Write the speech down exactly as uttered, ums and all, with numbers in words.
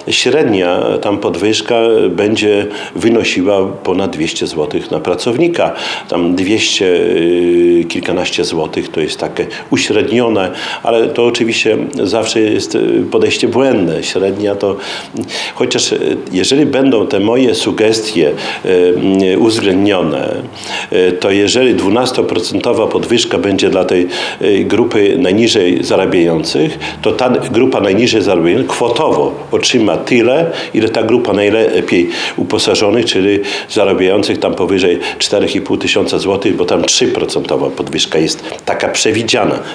średnia tam podwyżka będzie wynosiła ponad dwieście złotych na pracownika. Tam dwieście kilkanaście złotych to jest takie uśrednione, ale to oczywiście zawsze jest podejście błędne. Średnia to, chociaż jeżeli będą te moje sugestie uwzględnione, to jeżeli dwunastoprocentowa podwyżka będzie dla tej grupy najniżej zarabiających, to ta grupa najniżej zarabiających kwotowo otrzyma tyle, ile ta grupa najlepiej uposażonych, czyli zarabiających tam powyżej cztery i pół tysiąca złotych, bo tam trzy procent podwyżka jest taka przewidziana.